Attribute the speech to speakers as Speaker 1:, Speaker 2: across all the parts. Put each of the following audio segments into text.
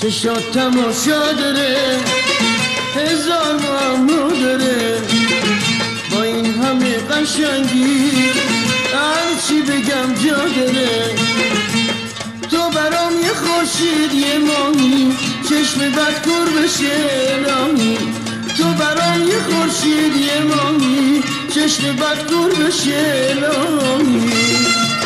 Speaker 1: چشات تماشا داره، هزار معما داره، با این همه قشنگی هرچی بگم جا داره. تو برام یه خورشید یه ماهی، چشم بد کور بشه الهی. تو برام یه خورشید یه ماهی، چشم بد کور بشه الهی.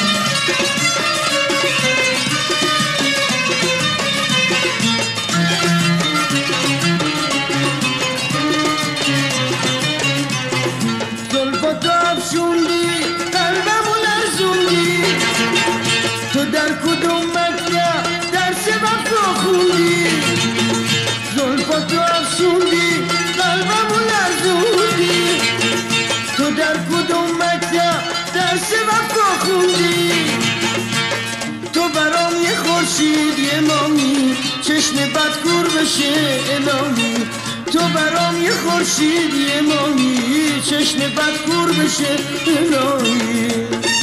Speaker 1: زلفاتو افشوندی قلبمو لرزوندی، تو در کدوم مکتب درس وفا خوندی؟ زلفاتو افشوندی قلبمو لرزوندی، تو در کدوم مکتب درس وفا خوندی؟ تو برام یه خورشید یه ماهی، چشم بد کور بشه الهی. تو برام یه خورشید یه ماهی، چشم بد کور بشه الهی.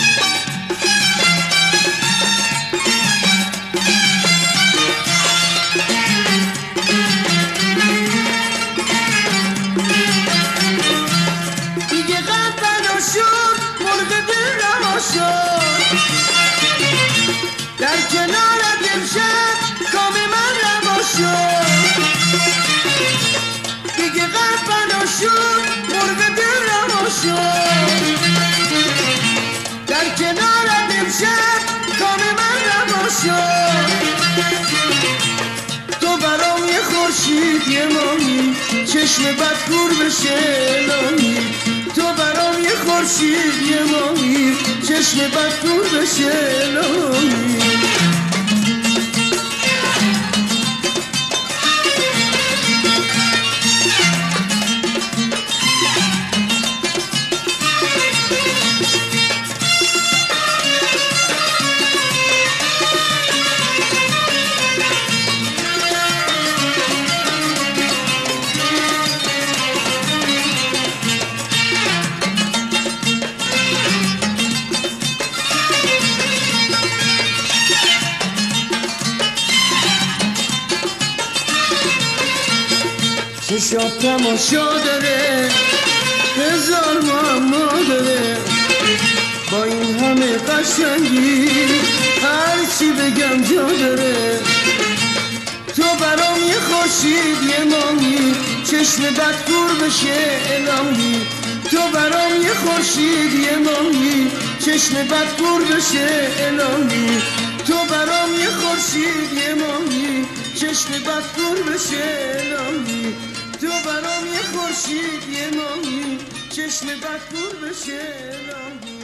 Speaker 1: دیگه غم بنا شد، مرغ دل رها شد، در کنارت امشب کام من روا شد. دیگه غم بنا شد، مرغ دل رها شد، در کنارت امشب کام من روا شد. تو برام یه خورشید یه ماهی، چشم بد کور بشه الهی. تو برام یه خورشید یه ماهی، چشم بد کور بشه الهی. چشات تماشا داره، هزار معما داره، با این همه قشنگی هرچی بگم جا داره. تو برام یه خورشید یه ماهی، چشم بد کور بشه الهی. تو برام یه خورشید یه ماهی، چشم بد کور بشه الهی. تو برام یه خورشید یه ماهی، چشم بد کور بشه الهی. تو برام یه خورشید یه ماهی، چشم بد کور بشه الهی.